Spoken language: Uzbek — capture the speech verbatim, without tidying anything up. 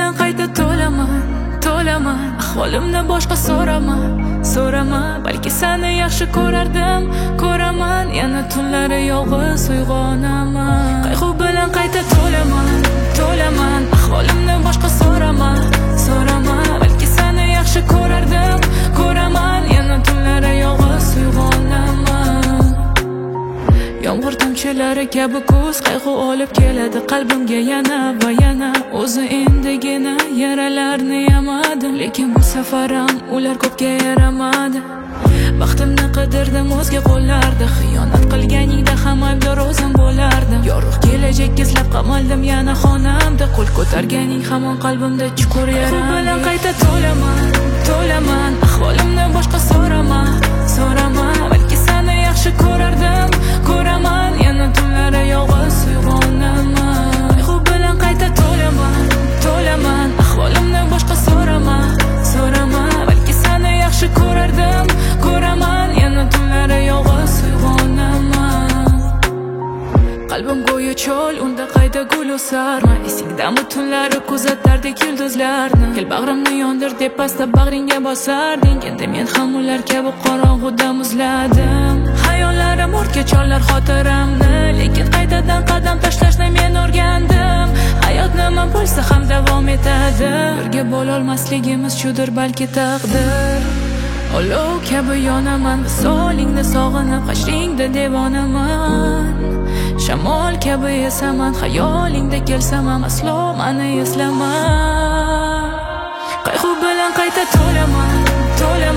bilan qayta to'laman, to'laman. Ahvolimni boshqa so'rama, so'rama. Balki seni yaxshi ko'rardim, ko'raman. Yana tunlari yolg'iz uyg'onaman. Qayg'u bilan qayta to'laman, to'laman. Ahvolimni boshqa so'rama, so'rama. Balki seni yaxshi ko'rardim, ko'raman. Yana tunlari yolg'iz uyg'onaman. Yomg'ir tomchilari kabi kuz qayg'u olib keladi qalbimga yana va yana. O'zi endigina yaralarni yamadim, lekin bu safar ham ular ko'pga yaramadi. Baxtimni qidirdim o'zga qo'llarda, xiyonat qilganingda ham aybdor o'zim bo'lardim. Yorug' kelajak izlab qamaldim yana xonamda, qo'l ko'targaning hamon qalbimda chuqur yara. Qayg'u bilan qayta to'laman, to'laman. Ahvolimni boshqa so'rama, so'rama. Balki seni yaxshi ko'rardim, ko'raman. Yana tunlari yolg'iz uyg'onaman. Qayg'u bilan qayta to'laman, to'laman. Ahvolimni boshqa so'rama, so'rama. Balki seni yaxshi ko'rardim, ko'raman. Yana tunlari yolg'iz uyg'onaman. Qalbim go'yo chol, unda qayda gul o'sarma. Esingdami tunlari kuzatardik yulduzlarni. Kel bag'rimni yondir deb pastda bag'ringga bosarding. Endi men ham ular kabi qorong'uda muzladim. Hayollarim o'rga chollar xotiramni, lekin qaytadan qadam tashlashni men o'rgandim. Hayot nima bo'lsa ham davom etadi. Birga bo'lolmasligimiz shudir balki taqdir. Olov kabi yonaman, visolingni sog'inib, qashringda devonaman. Shamol kabi esaman, xayolingda kelsam ham aslo meni eslama. Qayg'u bilan qayta to'laman, to'laman.